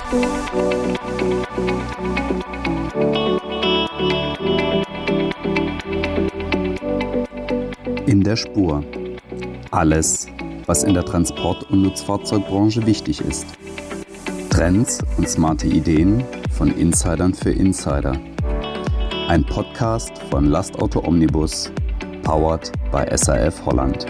In der Spur. Alles, was in der Transport- und Nutzfahrzeugbranche wichtig ist. Trends und smarte Ideen von Insidern für Insider. Ein Podcast von Lastauto Omnibus, powered by SAF Holland.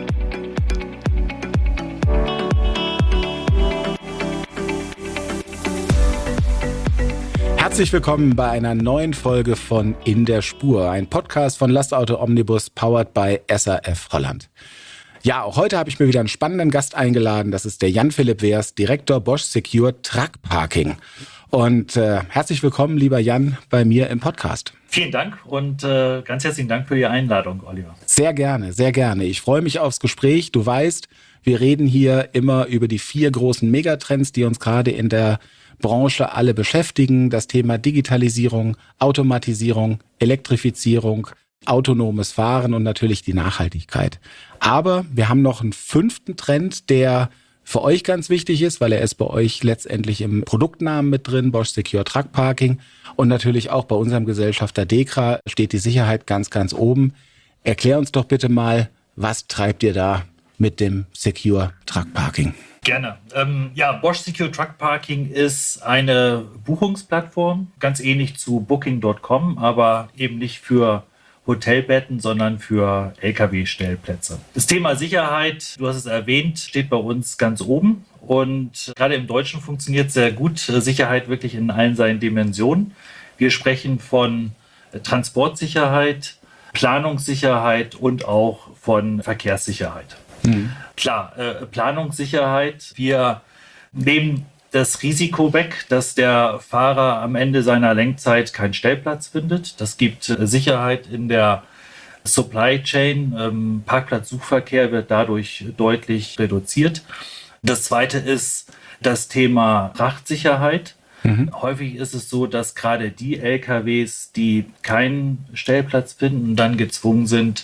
Herzlich willkommen bei einer neuen Folge von In der Spur, ein Podcast von Lastauto Omnibus, powered by SAF Holland. Ja, auch heute habe ich mir wieder einen spannenden Gast eingeladen. Das ist der Jan-Philipp Wehrs, Direktor Bosch Secure Truck Parking. Und herzlich willkommen, lieber Jan, bei mir im Podcast. Vielen Dank und ganz herzlichen Dank für die Einladung, Oliver. Sehr gerne, sehr gerne. Ich freue mich aufs Gespräch. Du weißt, wir reden hier immer über die 4 großen Megatrends, die uns gerade in der Branche alle beschäftigen. Das Thema Digitalisierung, Automatisierung, Elektrifizierung, autonomes Fahren und natürlich die Nachhaltigkeit. Aber wir haben noch einen 5. Trend, der für euch ganz wichtig ist, weil er ist bei euch letztendlich im Produktnamen mit drin, Bosch Secure Truck Parking. Und natürlich auch bei unserem Gesellschafter DEKRA steht die Sicherheit ganz, ganz oben. Erklär uns doch bitte mal, was treibt ihr da mit dem Secure Truck Parking? Gerne. Bosch Secure Truck Parking ist eine Buchungsplattform, ganz ähnlich zu Booking.com, aber eben nicht für Hotelbetten, sondern für Lkw-Stellplätze. Das Thema Sicherheit, du hast es erwähnt, steht bei uns ganz oben. Und gerade im Deutschen funktioniert sehr gut. Sicherheit wirklich in allen seinen Dimensionen. Wir sprechen von Transportsicherheit, Planungssicherheit und auch von Verkehrssicherheit. Klar, Planungssicherheit. Wir nehmen das Risiko weg, dass der Fahrer am Ende seiner Lenkzeit keinen Stellplatz findet. Das gibt Sicherheit in der Supply Chain. Parkplatzsuchverkehr wird dadurch deutlich reduziert. Das zweite ist das Thema Frachtsicherheit. Häufig ist es so, dass gerade die LKWs, die keinen Stellplatz finden, dann gezwungen sind,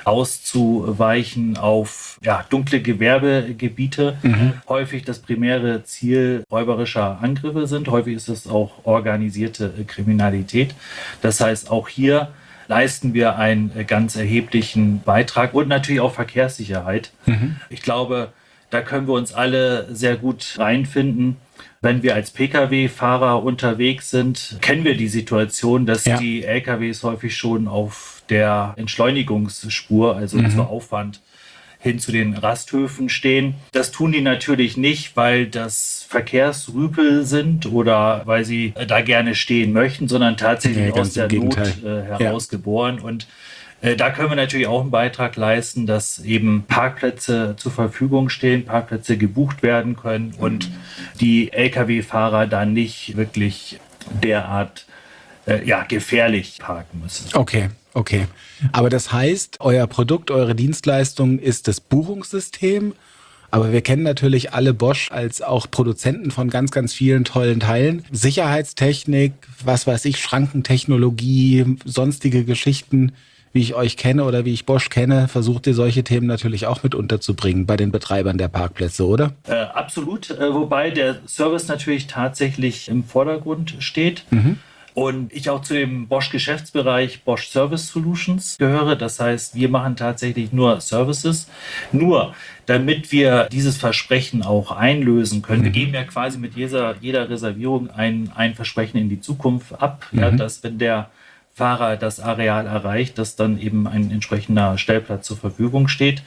auszuweichen auf dunkle Gewerbegebiete. Häufig das primäre Ziel räuberischer Angriffe sind. Häufig ist es auch organisierte Kriminalität. Das heißt, auch hier leisten wir einen ganz erheblichen Beitrag und natürlich auch Verkehrssicherheit. Ich glaube, da können wir uns alle sehr gut reinfinden. Wenn wir als Pkw-Fahrer unterwegs sind, kennen wir die Situation, dass die LKWs häufig schon auf der Entschleunigungsspur, also zur Aufwand hin zu den Rasthöfen stehen. Das tun die natürlich nicht, weil das Verkehrsrüpel sind oder weil sie da gerne stehen möchten, sondern tatsächlich aus der Not heraus geboren. Und da können wir natürlich auch einen Beitrag leisten, dass eben Parkplätze zur Verfügung stehen, Parkplätze gebucht werden können und die Lkw-Fahrer dann nicht wirklich derart gefährlich parken müssen. Okay. Aber das heißt, euer Produkt, eure Dienstleistung ist das Buchungssystem. Aber wir kennen natürlich alle Bosch als auch Produzenten von ganz, ganz vielen tollen Teilen. Sicherheitstechnik, was weiß ich, Schrankentechnologie, sonstige Geschichten. Wie ich euch kenne oder wie ich Bosch kenne, versucht ihr solche Themen natürlich auch mit unterzubringen bei den Betreibern der Parkplätze, oder? Absolut, wobei der Service natürlich tatsächlich im Vordergrund steht. Und ich auch zu dem Bosch-Geschäftsbereich Bosch Service Solutions gehöre. Das heißt, wir machen tatsächlich nur Services. Nur, damit wir dieses Versprechen auch einlösen können, wir geben ja quasi mit jeder Reservierung ein Versprechen in die Zukunft ab, dass wenn der Fahrer das Areal erreicht, dass dann eben ein entsprechender Stellplatz zur Verfügung steht.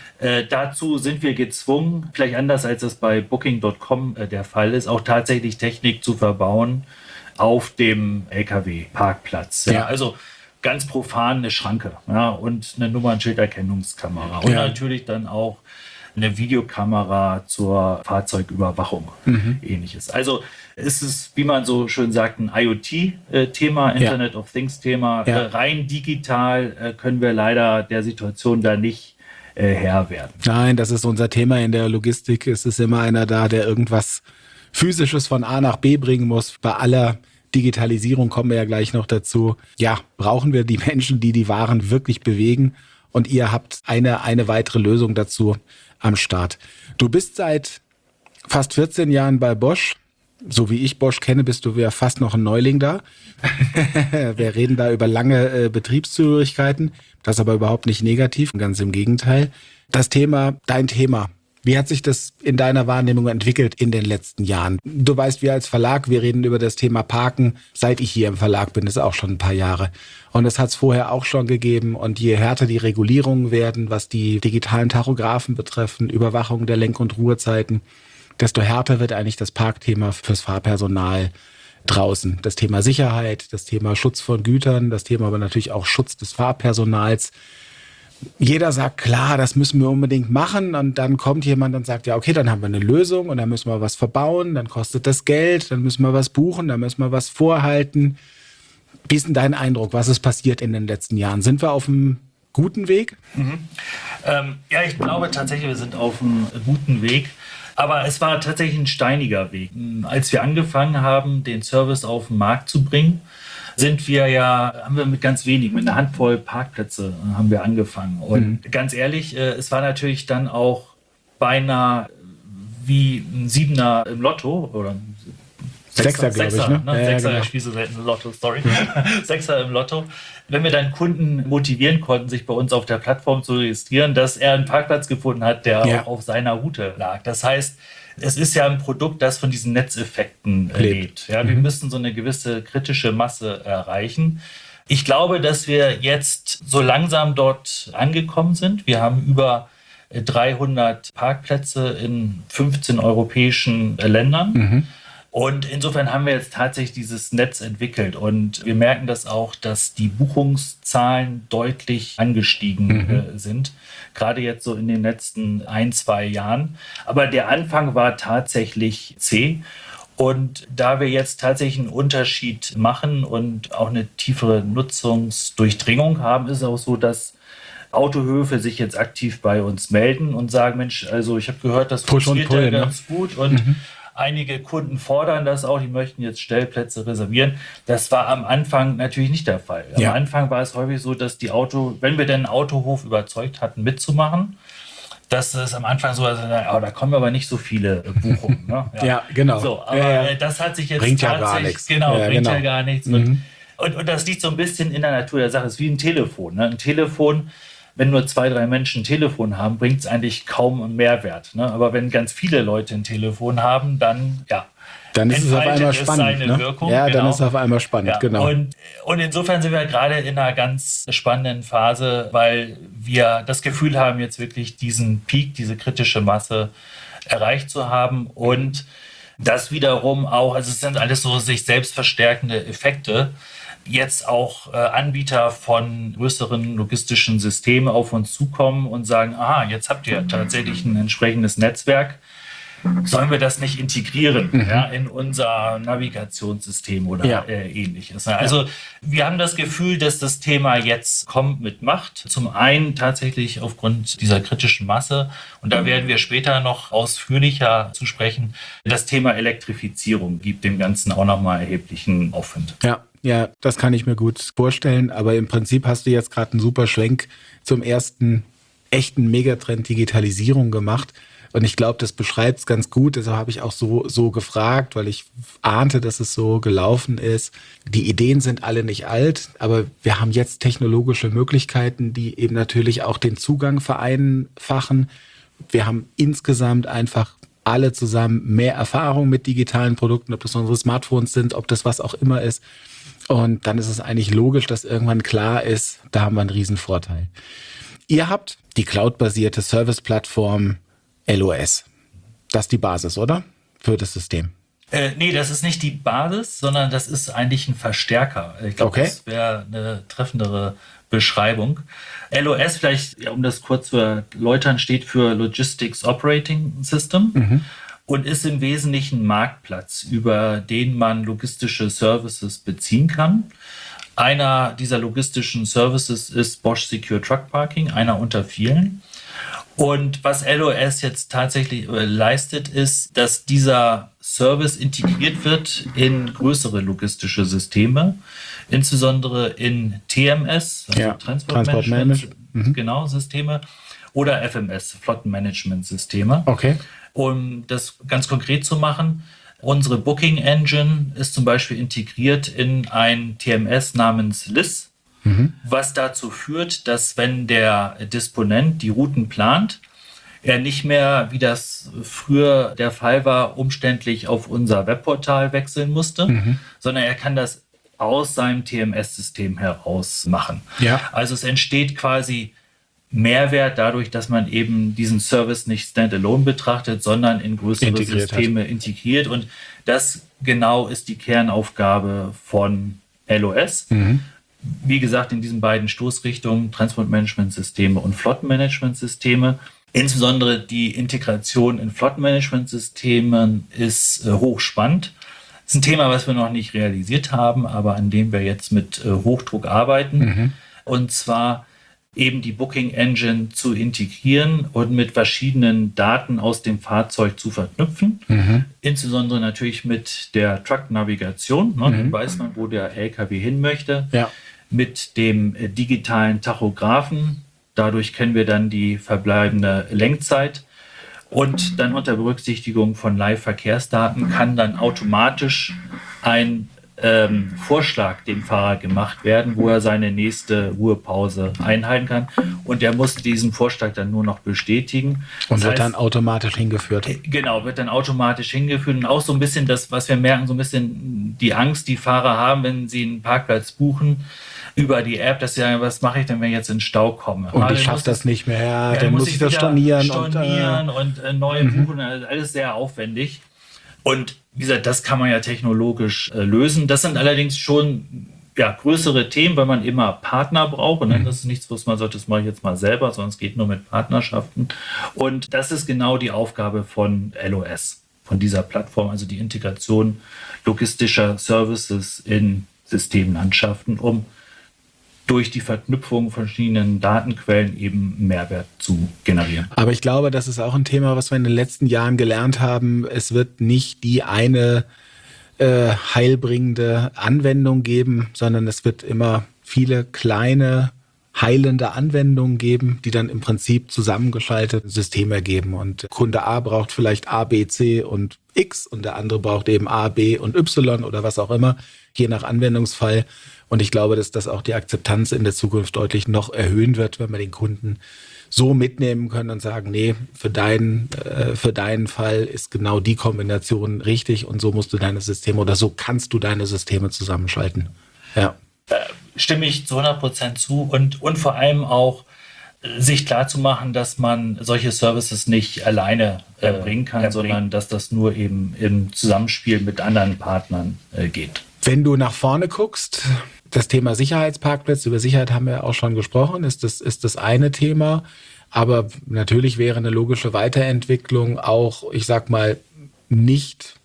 Dazu sind wir gezwungen, vielleicht anders als es bei Booking.com der Fall ist, auch tatsächlich Technik zu verbauen auf dem Lkw-Parkplatz. Also ganz profan eine Schranke und eine Nummernschilderkennungskamera und natürlich dann auch eine Videokamera zur Fahrzeugüberwachung, ähnliches. Also ist es, wie man so schön sagt, ein IoT-Thema, Internet of Things-Thema. Rein digital können wir leider der Situation da nicht Herr werden. Nein, das ist unser Thema in der Logistik. Es ist immer einer da, der irgendwas Physisches von A nach B bringen muss. Bei aller Digitalisierung kommen wir ja gleich noch dazu. Ja, brauchen wir die Menschen, die die Waren wirklich bewegen. Und ihr habt eine weitere Lösung dazu am Start. Du bist seit fast 14 Jahren bei Bosch. so wie ich Bosch kenne, bist du ja fast noch ein Neuling da. Wir reden da über lange Betriebszugehörigkeiten. Das ist aber überhaupt nicht negativ, ganz im Gegenteil. Dein Thema. Wie hat sich das in deiner Wahrnehmung entwickelt in den letzten Jahren? Du weißt, wir als Verlag, wir reden über das Thema Parken. Seit ich hier im Verlag bin, ist auch schon ein paar Jahre. Und das hat es vorher auch schon gegeben. Und je härter die Regulierungen werden, was die digitalen Tachografen betreffen, Überwachung der Lenk- und Ruhezeiten, desto härter wird eigentlich das Parkthema fürs Fahrpersonal draußen. Das Thema Sicherheit, das Thema Schutz von Gütern, das Thema aber natürlich auch Schutz des Fahrpersonals. Jeder sagt, klar, das müssen wir unbedingt machen, und dann kommt jemand und sagt, ja, okay, dann haben wir eine Lösung und dann müssen wir was verbauen, dann kostet das Geld, dann müssen wir was buchen, dann müssen wir was vorhalten. Wie ist denn dein Eindruck? Was ist passiert in den letzten Jahren? Sind wir auf einem guten Weg? Ja, ich glaube tatsächlich, wir sind auf einem guten Weg. Aber es war tatsächlich ein steiniger Weg. Als wir angefangen haben, den Service auf den Markt zu bringen, haben wir mit ganz wenig, mit einer Handvoll Parkplätze haben wir angefangen. Und ganz ehrlich, es war natürlich dann auch beinahe wie ein Siebener im Lotto oder Sechser, glaube ich. Ne? Ja, Sechser, genau. ich spiele so selten Lotto, sorry. Sechser im Lotto. Wenn wir dann Kunden motivieren konnten, sich bei uns auf der Plattform zu registrieren, dass er einen Parkplatz gefunden hat, der auch auf seiner Route lag. Das heißt, es ist ja ein Produkt, das von diesen Netzeffekten lebt. Ja, wir müssen so eine gewisse kritische Masse erreichen. Ich glaube, dass wir jetzt so langsam dort angekommen sind. Wir haben über 300 Parkplätze in 15 europäischen Ländern. Und insofern haben wir jetzt tatsächlich dieses Netz entwickelt. Und wir merken das auch, dass die Buchungszahlen deutlich angestiegen sind. Gerade jetzt so in den letzten 1-2 Jahren. Aber der Anfang war tatsächlich zäh. Und da wir jetzt tatsächlich einen Unterschied machen und auch eine tiefere Nutzungsdurchdringung haben, ist es auch so, dass Autohöfe sich jetzt aktiv bei uns melden und sagen, Mensch, also ich habe gehört, das funktioniert ja ganz gut und einige Kunden fordern das auch, die möchten jetzt Stellplätze reservieren. Das war am Anfang natürlich nicht der Fall. Am Anfang war es häufig so, dass wenn wir denn einen Autohof überzeugt hatten, mitzumachen, dass es am Anfang so war, da kommen aber nicht so viele Buchungen. Ne? Ja, genau. So, aber das hat sich jetzt bringt ja gar nichts. Genau, bringt ja gar nichts. Und das liegt so ein bisschen in der Natur der Sache. Es ist wie ein Telefon. Ne? Ein Telefon, wenn nur 2-3 Menschen ein Telefon haben, bringt es eigentlich kaum einen Mehrwert. Ne? Aber wenn ganz viele Leute ein Telefon haben, dann ist es auf einmal spannend. Ne? Wirkung. Ja, dann ist es auf einmal spannend, ja. Genau. Und insofern sind wir gerade in einer ganz spannenden Phase, weil wir das Gefühl haben, jetzt wirklich diesen Peak, diese kritische Masse erreicht zu haben. Und das wiederum auch, also es sind alles so sich selbst verstärkende Effekte, jetzt auch Anbieter von größeren logistischen Systemen auf uns zukommen und sagen, aha, jetzt habt ihr tatsächlich ein entsprechendes Netzwerk. Sollen wir das nicht integrieren in unser Navigationssystem oder Ähnliches? Also wir haben das Gefühl, dass das Thema jetzt kommt mit Macht. Zum einen tatsächlich aufgrund dieser kritischen Masse, und da werden wir später noch ausführlicher zu sprechen, das Thema Elektrifizierung gibt dem Ganzen auch nochmal erheblichen Aufwind. Ja, das kann ich mir gut vorstellen. Aber im Prinzip hast du jetzt gerade einen super Schwenk zum ersten echten Megatrend Digitalisierung gemacht. Und ich glaube, das beschreibt es ganz gut. Deshalb habe ich auch so gefragt, weil ich ahnte, dass es so gelaufen ist. Die Ideen sind alle nicht alt, aber wir haben jetzt technologische Möglichkeiten, die eben natürlich auch den Zugang vereinfachen. Wir haben insgesamt einfach alle zusammen mehr Erfahrung mit digitalen Produkten, ob das unsere Smartphones sind, ob das was auch immer ist. Und dann ist es eigentlich logisch, dass irgendwann klar ist, da haben wir einen Riesenvorteil. Ihr habt die cloudbasierte Service-Plattform LOS. Das ist die Basis, oder? Für das System. Nee, das ist nicht die Basis, sondern das ist eigentlich ein Verstärker. Ich glaube, das wäre eine treffendere Beschreibung. LOS, vielleicht, um das kurz zu erläutern, steht für Logistics Operating System und ist im Wesentlichen ein Marktplatz, über den man logistische Services beziehen kann. Einer dieser logistischen Services ist Bosch Secure Truck Parking, einer unter vielen. Und was LOS jetzt tatsächlich leistet, ist, dass dieser Service integriert wird in größere logistische Systeme, insbesondere in TMS, also Transportmanagement, Systeme, oder FMS, Flottenmanagement-Systeme. Okay. Um das ganz konkret zu machen, Unsere Booking Engine ist zum Beispiel integriert in ein TMS namens LIS, was dazu führt, dass wenn der Disponent die Routen plant, er nicht mehr, wie das früher der Fall war, umständlich auf unser Webportal wechseln musste, sondern er kann das aus seinem TMS-System heraus machen. Ja. Also es entsteht quasi Mehrwert dadurch, dass man eben diesen Service nicht standalone betrachtet, sondern in größere Systeme integriert. Und das genau ist die Kernaufgabe von LOS. Wie gesagt, in diesen beiden Stoßrichtungen, Transportmanagementsysteme und Flottenmanagementsysteme. Insbesondere die Integration in Flottenmanagementsystemen ist hochspannend. Das ist ein Thema, was wir noch nicht realisiert haben, aber an dem wir jetzt mit Hochdruck arbeiten. Und zwar eben die Booking Engine zu integrieren und mit verschiedenen Daten aus dem Fahrzeug zu verknüpfen. Insbesondere natürlich mit der Truck-Navigation. Dann weiß man, wo der LKW hin möchte. Ja. Mit dem digitalen Tachografen. Dadurch kennen wir dann die verbleibende Lenkzeit. Und dann unter Berücksichtigung von Live-Verkehrsdaten kann dann automatisch ein Vorschlag dem Fahrer gemacht werden, wo er seine nächste Ruhepause einhalten kann. Und er muss diesen Vorschlag dann nur noch bestätigen. Und wird dann automatisch hingeführt. Genau, wird dann automatisch hingeführt. Und auch so ein bisschen das, was wir merken, so ein bisschen die Angst, die Fahrer haben, wenn sie einen Parkplatz buchen, über die App, dass sie sagen, was mache ich denn, wenn ich jetzt in den Stau komme? Und ich schaffe das nicht mehr, dann muss ich das stornieren. Und neu buchen, alles sehr aufwendig. Und wie gesagt, das kann man ja technologisch lösen. Das sind allerdings schon größere Themen, weil man immer Partner braucht. Und das ist nichts, was man sagt, das mache ich jetzt mal selber, sondern es geht nur mit Partnerschaften. Und das ist genau die Aufgabe von LOS, von dieser Plattform, also die Integration logistischer Services in Systemlandschaften, um durch die Verknüpfung von verschiedenen Datenquellen eben Mehrwert zu generieren. Aber ich glaube, das ist auch ein Thema, was wir in den letzten Jahren gelernt haben. Es wird nicht die eine heilbringende Anwendung geben, sondern es wird immer viele kleine heilende Anwendungen geben, die dann im Prinzip zusammengeschaltete Systeme ergeben. Und Kunde A braucht vielleicht A, B, C und X und der andere braucht eben A, B und Y oder was auch immer, je nach Anwendungsfall. Und ich glaube, dass das auch die Akzeptanz in der Zukunft deutlich noch erhöhen wird, wenn wir den Kunden so mitnehmen können und sagen, nee, für deinen Fall ist genau die Kombination richtig und so musst du deine Systeme oder so kannst du deine Systeme zusammenschalten. Ja. Stimme ich zu 100% zu und vor allem auch sich klar zu machen, dass man solche Services nicht alleine erbringen kann, sondern dass das nur eben im Zusammenspiel mit anderen Partnern geht. Wenn du nach vorne guckst, das Thema Sicherheitsparkplätze, über Sicherheit haben wir auch schon gesprochen, ist das eine Thema. Aber natürlich wäre eine logische Weiterentwicklung auch, ich sag mal, nicht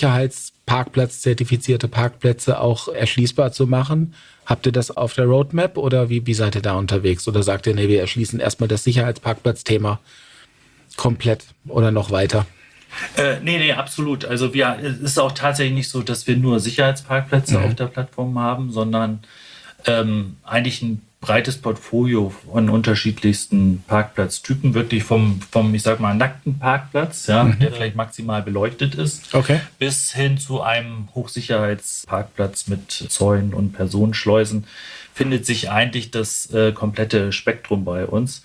Sicherheitsparkplatz-zertifizierte Parkplätze auch erschließbar zu machen. Habt ihr das auf der Roadmap oder wie seid ihr da unterwegs? Oder sagt ihr, nee, wir erschließen erstmal das Sicherheitsparkplatz-Thema komplett oder noch weiter? Nee, absolut. Also es ist auch tatsächlich nicht so, dass wir nur Sicherheitsparkplätze auf der Plattform haben, sondern eigentlich ein breites Portfolio von unterschiedlichsten Parkplatztypen, wirklich vom ich sag mal, nackten Parkplatz, der vielleicht maximal beleuchtet ist, bis hin zu einem Hochsicherheitsparkplatz mit Zäunen und Personenschleusen, findet sich eigentlich das komplette Spektrum bei uns.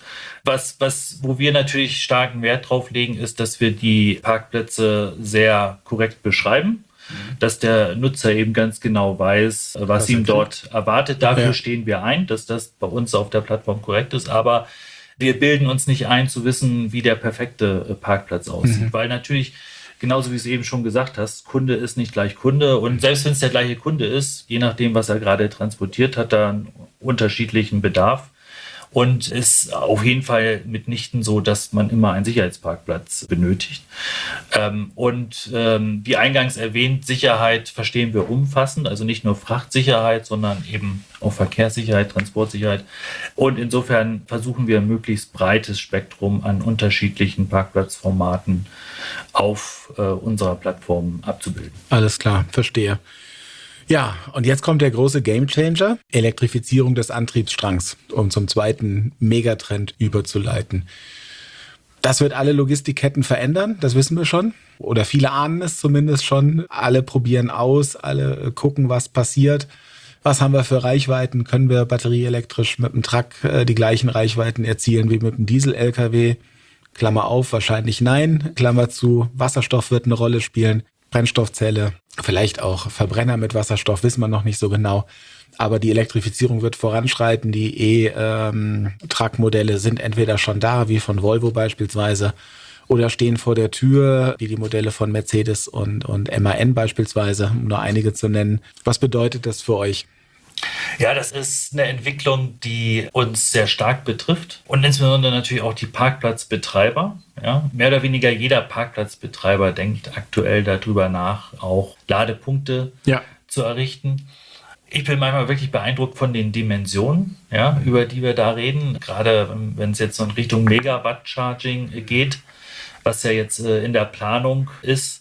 Wo wir natürlich starken Wert drauf legen, ist, dass wir die Parkplätze sehr korrekt beschreiben, dass der Nutzer eben ganz genau weiß, was ihm dort erwartet. Dafür stehen wir ein, dass das bei uns auf der Plattform korrekt ist, aber wir bilden uns nicht ein, zu wissen, wie der perfekte Parkplatz aussieht, weil natürlich, genauso wie du es eben schon gesagt hast, Kunde ist nicht gleich Kunde und selbst wenn es der gleiche Kunde ist, je nachdem, was er gerade transportiert, hat er einen unterschiedlichen Bedarf. Und ist auf jeden Fall mitnichten so, dass man immer einen Sicherheitsparkplatz benötigt. Wie eingangs erwähnt, Sicherheit verstehen wir umfassend, also nicht nur Frachtsicherheit, sondern eben auch Verkehrssicherheit, Transportsicherheit. Und insofern versuchen wir ein möglichst breites Spektrum an unterschiedlichen Parkplatzformaten auf unserer Plattform abzubilden. Alles klar, verstehe. Ja, und jetzt kommt der große Gamechanger, Elektrifizierung des Antriebsstrangs, um zum zweiten Megatrend überzuleiten. Das wird alle Logistikketten verändern, das wissen wir schon. Oder viele ahnen es zumindest schon. Alle probieren aus, alle gucken, was passiert. Was haben wir für Reichweiten? Können wir batterieelektrisch mit dem Truck die gleichen Reichweiten erzielen wie mit dem Diesel-LKW? Klammer auf, wahrscheinlich nein. Klammer zu, Wasserstoff wird eine Rolle spielen. Brennstoffzelle, vielleicht auch Verbrenner mit Wasserstoff, wissen wir noch nicht so genau. Aber die Elektrifizierung wird voranschreiten. Die E-Truck-Modelle sind entweder schon da, wie von Volvo beispielsweise, oder stehen vor der Tür, wie die Modelle von Mercedes und MAN beispielsweise, um nur einige zu nennen. Was bedeutet das für euch? Ja, das ist eine Entwicklung, die uns sehr stark betrifft und insbesondere natürlich auch die Parkplatzbetreiber. Ja, mehr oder weniger jeder Parkplatzbetreiber denkt aktuell darüber nach, auch Ladepunkte zu errichten. Ich bin manchmal wirklich beeindruckt von den Dimensionen, ja, über die wir da reden. Gerade wenn es jetzt in Richtung Megawatt-Charging geht, was ja jetzt in der Planung ist,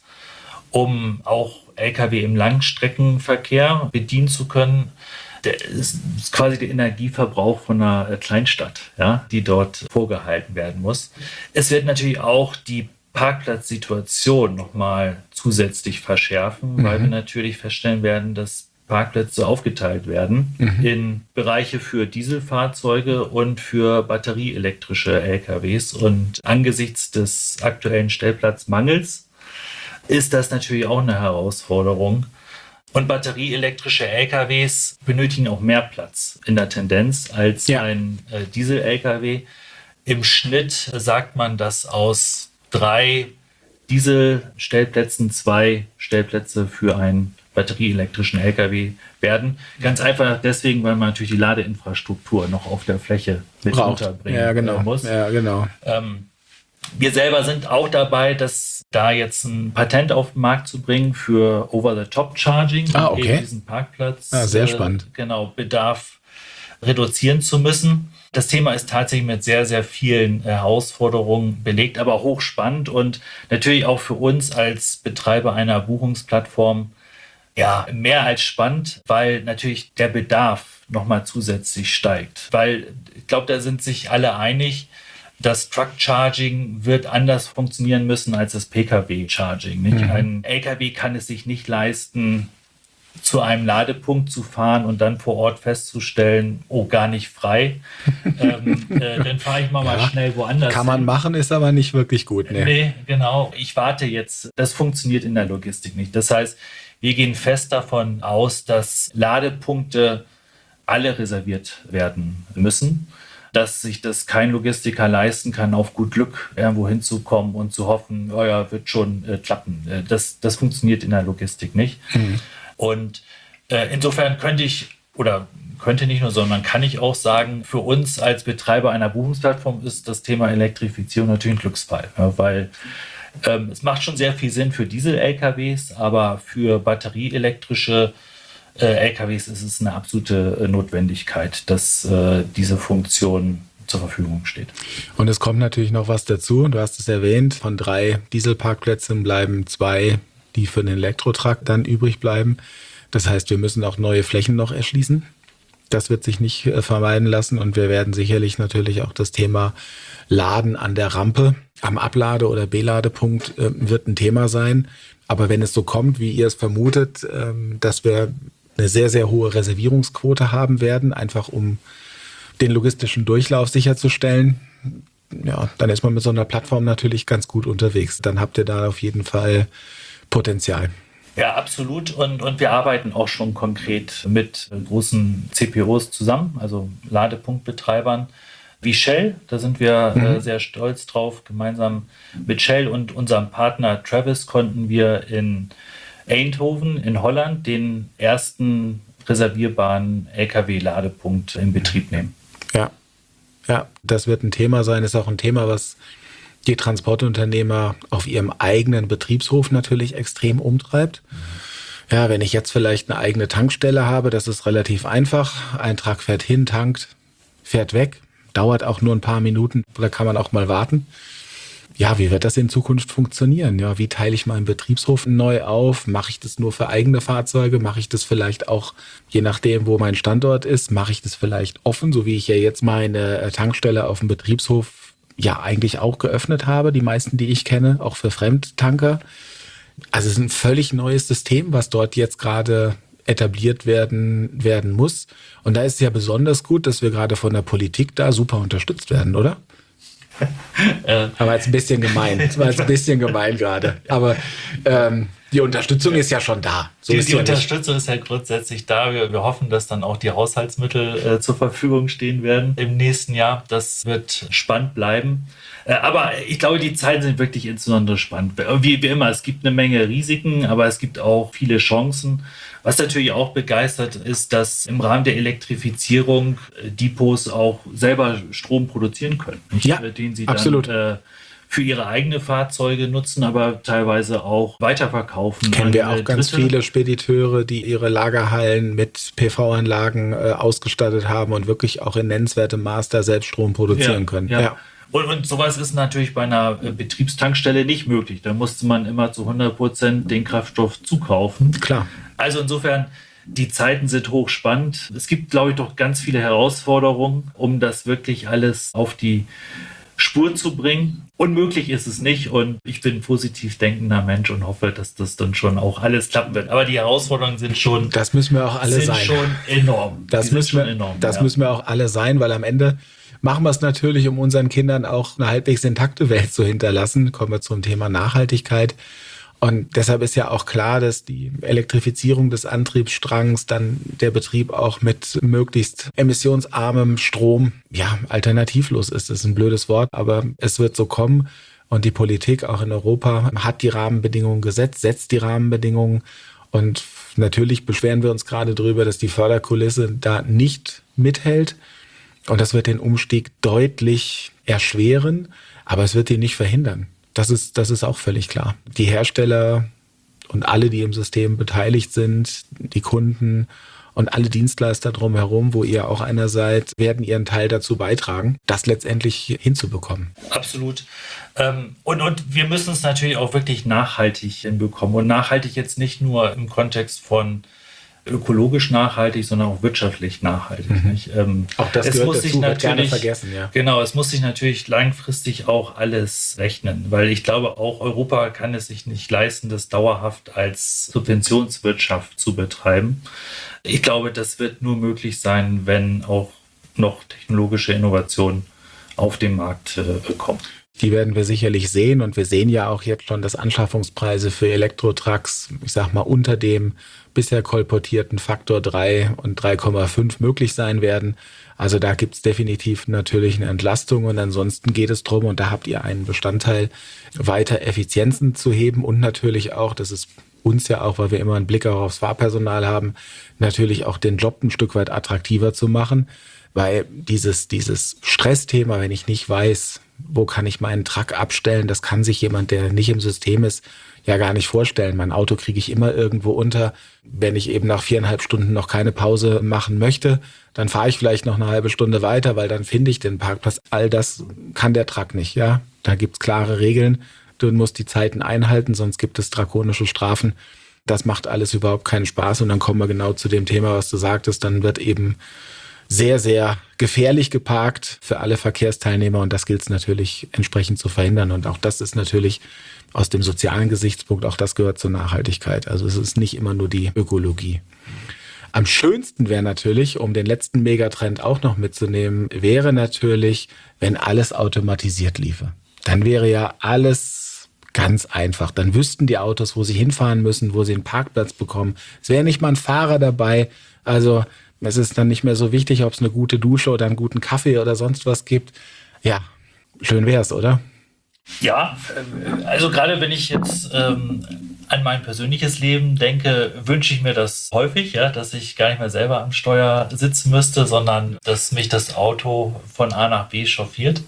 um auch Lkw im Langstreckenverkehr bedienen zu können. Das ist quasi der Energieverbrauch von einer Kleinstadt, ja, die dort vorgehalten werden muss. Es wird natürlich auch die Parkplatzsituation nochmal zusätzlich verschärfen, weil wir natürlich feststellen werden, dass Parkplätze aufgeteilt werden in Bereiche für Dieselfahrzeuge und für batterieelektrische LKWs. Und angesichts des aktuellen Stellplatzmangels ist das natürlich auch eine Herausforderung. Und batterieelektrische LKWs benötigen auch mehr Platz in der Tendenz als ein Diesel-LKW. Im Schnitt sagt man, dass aus 3 Dieselstellplätzen 2 Stellplätze für einen batterieelektrischen LKW werden. Ganz einfach deswegen, weil man natürlich die Ladeinfrastruktur noch auf der Fläche mit unterbringen muss. Ja, genau. Wir selber sind auch dabei, da jetzt ein Patent auf den Markt zu bringen für Over-the-Top-Charging, um eben diesen Parkplatz sehr spannend. Bedarf reduzieren zu müssen. Das Thema ist tatsächlich mit sehr, sehr vielen Herausforderungen belegt, aber hochspannend und natürlich auch für uns als Betreiber einer Buchungsplattform mehr als spannend, weil natürlich der Bedarf nochmal zusätzlich steigt. Weil ich glaube, da sind sich alle einig, das Truck-Charging wird anders funktionieren müssen als das Pkw-Charging. Ein LKW kann es sich nicht leisten, zu einem Ladepunkt zu fahren und dann vor Ort festzustellen, gar nicht frei. Dann fahre ich mal schnell woanders Kann man machen, ist aber nicht wirklich gut. Nee, genau. Ich warte jetzt. Das funktioniert in der Logistik nicht. Das heißt, wir gehen fest davon aus, dass Ladepunkte alle reserviert werden müssen, dass sich das kein Logistiker leisten kann, auf gut Glück irgendwo hinzukommen und zu hoffen, wird schon klappen. Das funktioniert in der Logistik nicht. Und insofern könnte nicht nur, sondern kann ich auch sagen, für uns als Betreiber einer Buchungsplattform ist das Thema Elektrifizierung natürlich ein Glücksfall, weil es macht schon sehr viel Sinn für Diesel-LKWs, aber für batterieelektrische LKWs ist es eine absolute Notwendigkeit, dass diese Funktion zur Verfügung steht. Und es kommt natürlich noch was dazu. Du hast es erwähnt, von 3 Dieselparkplätzen bleiben 2, die für den Elektrotruck dann übrig bleiben. Das heißt, wir müssen auch neue Flächen noch erschließen. Das wird sich nicht vermeiden lassen und wir werden sicherlich natürlich auch das Thema Laden an der Rampe, am Ablade- oder Beladepunkt wird ein Thema sein. Aber wenn es so kommt, wie ihr es vermutet, dass wir eine sehr, sehr hohe Reservierungsquote haben werden, einfach um den logistischen Durchlauf sicherzustellen, dann ist man mit so einer Plattform natürlich ganz gut unterwegs. Dann habt ihr da auf jeden Fall Potenzial. Ja, absolut. Und wir arbeiten auch schon konkret mit großen CPOs zusammen, also Ladepunktbetreibern wie Shell. Da sind wir sehr stolz drauf. Gemeinsam mit Shell und unserem Partner Travis konnten wir in Eindhoven in Holland den ersten reservierbaren LKW-Ladepunkt in Betrieb nehmen. Ja, das wird ein Thema sein. Ist auch ein Thema, was die Transportunternehmer auf ihrem eigenen Betriebshof natürlich extrem umtreibt. Ja, wenn ich jetzt vielleicht eine eigene Tankstelle habe, das ist relativ einfach. Ein Truck fährt hin, tankt, fährt weg, dauert auch nur ein paar Minuten, da kann man auch mal warten. Ja, wie wird das in Zukunft funktionieren? Ja, wie teile ich meinen Betriebshof neu auf? Mache ich das nur für eigene Fahrzeuge? Mache ich das vielleicht auch, je nachdem, wo mein Standort ist, mache ich das vielleicht offen, so wie ich ja jetzt meine Tankstelle auf dem Betriebshof ja eigentlich auch geöffnet habe, die meisten, die ich kenne, auch für Fremdtanker. Also es ist ein völlig neues System, was dort jetzt gerade etabliert werden muss. Und da ist es ja besonders gut, dass wir gerade von der Politik da super unterstützt werden, oder? Aber jetzt ein bisschen gemein. Das war jetzt ein bisschen gemein gerade. Aber die Unterstützung ist ja schon da. So Die ist ja Unterstützung ist ja grundsätzlich da. Wir hoffen, dass dann auch die Haushaltsmittel zur Verfügung stehen werden im nächsten Jahr. Das wird spannend bleiben. Aber ich glaube, die Zeiten sind wirklich insbesondere spannend. Wie immer, es gibt eine Menge Risiken, aber es gibt auch viele Chancen. Was natürlich auch begeistert ist, dass im Rahmen der Elektrifizierung Depots auch selber Strom produzieren können. Ja, den sie absolut. dann für ihre eigenen Fahrzeuge nutzen, aber teilweise auch weiterverkaufen. Kennen wir auch ganz viele Spediteure, die ihre Lagerhallen mit PV-Anlagen ausgestattet haben und wirklich auch in nennenswertem Maß da selbst Strom produzieren können. Ja. Und sowas ist natürlich bei einer Betriebstankstelle nicht möglich. Da musste man immer zu 100% den Kraftstoff zukaufen. Klar. Also insofern, die Zeiten sind hochspannend. Es gibt, glaube ich, doch ganz viele Herausforderungen, um das wirklich alles auf die Spur zu bringen. Unmöglich ist es nicht und ich bin ein positiv denkender Mensch und hoffe, dass das dann schon auch alles klappen wird. Aber die Herausforderungen sind schon... Das müssen wir auch alle sein. Schon enorm. Das müssen wir auch alle sein, weil am Ende machen wir es natürlich, um unseren Kindern auch eine halbwegs intakte Welt zu hinterlassen. Kommen wir zum Thema Nachhaltigkeit. Und deshalb ist ja auch klar, dass die Elektrifizierung des Antriebsstrangs, dann der Betrieb auch mit möglichst emissionsarmem Strom, ja, alternativlos ist. Das ist ein blödes Wort, aber es wird so kommen. Und die Politik auch in Europa hat die Rahmenbedingungen gesetzt, setzt die Rahmenbedingungen. Und natürlich beschweren wir uns gerade darüber, dass die Förderkulisse da nicht mithält. Und das wird den Umstieg deutlich erschweren, aber es wird ihn nicht verhindern. Das ist auch völlig klar. Die Hersteller und alle, die im System beteiligt sind, die Kunden und alle Dienstleister drumherum, wo ihr auch einer seid, werden ihren Teil dazu beitragen, das letztendlich hinzubekommen. Absolut. Und wir müssen es natürlich auch wirklich nachhaltig hinbekommen. Und nachhaltig jetzt nicht nur im Kontext von ökologisch nachhaltig, sondern auch wirtschaftlich nachhaltig. Nicht? Auch das gehört dazu, wird gerne vergessen. Ja. Genau, es muss sich natürlich langfristig auch alles rechnen, weil ich glaube, auch Europa kann es sich nicht leisten, das dauerhaft als Subventionswirtschaft zu betreiben. Ich glaube, das wird nur möglich sein, wenn auch noch technologische Innovationen auf den Markt kommen. Die werden wir sicherlich sehen und wir sehen ja auch jetzt schon, dass Anschaffungspreise für Elektrotrucks, ich sag mal, unter dem bisher kolportierten Faktor 3 und 3,5 möglich sein werden. Also da gibt's definitiv natürlich eine Entlastung und ansonsten geht es drum und da habt ihr einen Bestandteil, weiter Effizienzen zu heben und natürlich auch, das ist uns ja auch, weil wir immer einen Blick auch aufs Fahrpersonal haben, natürlich auch den Job ein Stück weit attraktiver zu machen, weil dieses Stressthema, wenn ich nicht weiß, wo kann ich meinen Truck abstellen, das kann sich jemand, der nicht im System ist, ja gar nicht vorstellen. Mein Auto kriege ich immer irgendwo unter. Wenn ich eben nach 4,5 Stunden noch keine Pause machen möchte, dann fahre ich vielleicht noch eine halbe Stunde weiter, weil dann finde ich den Parkplatz. All das kann der Truck nicht. Ja, da gibt's klare Regeln. Du musst die Zeiten einhalten, sonst gibt es drakonische Strafen. Das macht alles überhaupt keinen Spaß. Und dann kommen wir genau zu dem Thema, was du sagtest. Dann wird eben sehr, sehr gefährlich geparkt für alle Verkehrsteilnehmer und das gilt es natürlich entsprechend zu verhindern. Und auch das ist natürlich aus dem sozialen Gesichtspunkt, auch das gehört zur Nachhaltigkeit. Also es ist nicht immer nur die Ökologie. Am schönsten wäre natürlich, um den letzten Megatrend auch noch mitzunehmen, wäre natürlich, wenn alles automatisiert liefe. Dann wäre ja alles ganz einfach. Dann wüssten die Autos, wo sie hinfahren müssen, wo sie einen Parkplatz bekommen. Es wäre nicht mal ein Fahrer dabei. Also es ist dann nicht mehr so wichtig, ob es eine gute Dusche oder einen guten Kaffee oder sonst was gibt. Ja, schön wär's, oder? Ja, also gerade wenn ich jetzt an mein persönliches Leben denke, wünsche ich mir das häufig, ja, dass ich gar nicht mehr selber am Steuer sitzen müsste, sondern dass mich das Auto von A nach B chauffiert.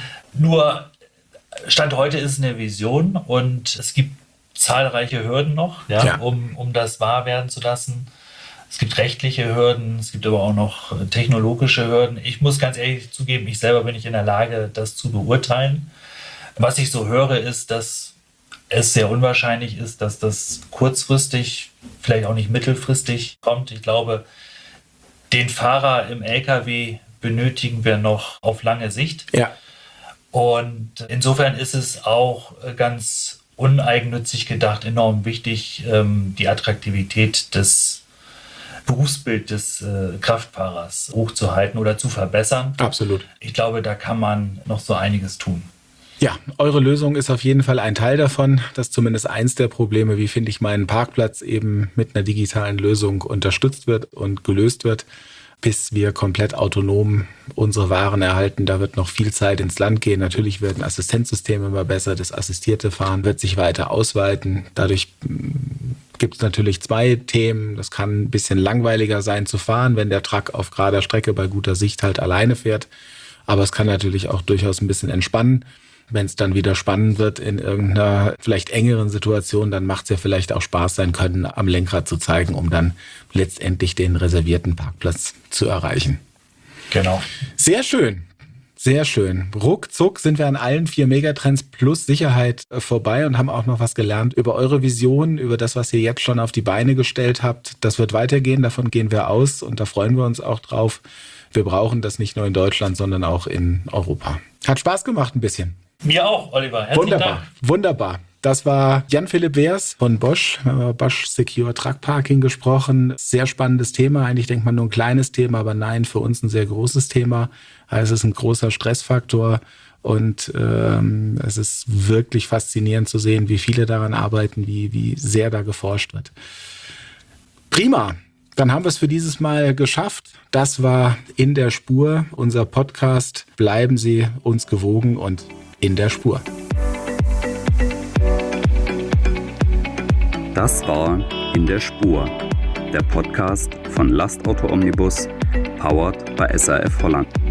Nur Stand heute ist es eine Vision und es gibt zahlreiche Hürden noch, ja. Um das wahr werden zu lassen. Es gibt rechtliche Hürden, es gibt aber auch noch technologische Hürden. Ich muss ganz ehrlich zugeben, ich selber bin nicht in der Lage, das zu beurteilen. Was ich so höre, ist, dass es sehr unwahrscheinlich ist, dass das kurzfristig, vielleicht auch nicht mittelfristig kommt. Ich glaube, den Fahrer im LKW benötigen wir noch auf lange Sicht. Ja. Und insofern ist es auch ganz uneigennützig gedacht, enorm wichtig, die Attraktivität des Berufsbild des Kraftfahrers hochzuhalten oder zu verbessern. Absolut. Ich glaube, da kann man noch so einiges tun. Ja, eure Lösung ist auf jeden Fall ein Teil davon. Das ist zumindest eins der Probleme, wie finde ich meinen Parkplatz, eben mit einer digitalen Lösung unterstützt wird und gelöst wird, bis wir komplett autonom unsere Waren erhalten. Da wird noch viel Zeit ins Land gehen. Natürlich werden Assistenzsysteme immer besser. Das assistierte Fahren wird sich weiter ausweiten. Dadurch gibt es natürlich zwei Themen. Das kann ein bisschen langweiliger sein zu fahren, wenn der Truck auf gerader Strecke bei guter Sicht halt alleine fährt. Aber es kann natürlich auch durchaus ein bisschen entspannen. Wenn es dann wieder spannend wird in irgendeiner vielleicht engeren Situation, dann macht es ja vielleicht auch Spaß, sein Können am Lenkrad zu zeigen, um dann letztendlich den reservierten Parkplatz zu erreichen. Genau. Sehr schön. Sehr schön. Ruckzuck sind wir an allen 4 Megatrends plus Sicherheit vorbei und haben auch noch was gelernt über eure Vision, über das, was ihr jetzt schon auf die Beine gestellt habt. Das wird weitergehen, davon gehen wir aus und da freuen wir uns auch drauf. Wir brauchen das nicht nur in Deutschland, sondern auch in Europa. Hat Spaß gemacht ein bisschen. Mir auch, Oliver. Herzlichen Dank. Wunderbar. Das war Jan-Philipp Wehrs von Bosch. Wir haben über Bosch Secure Truck Parking gesprochen. Sehr spannendes Thema. Eigentlich denkt man nur ein kleines Thema, aber nein, für uns ein sehr großes Thema. Also es ist ein großer Stressfaktor und es ist wirklich faszinierend zu sehen, wie viele daran arbeiten, wie sehr da geforscht wird. Prima. Dann haben wir es für dieses Mal geschafft. Das war In der Spur, unser Podcast. Bleiben Sie uns gewogen und in der Spur. Das war In der Spur, der Podcast von Lastauto Omnibus, powered by SAF Holland.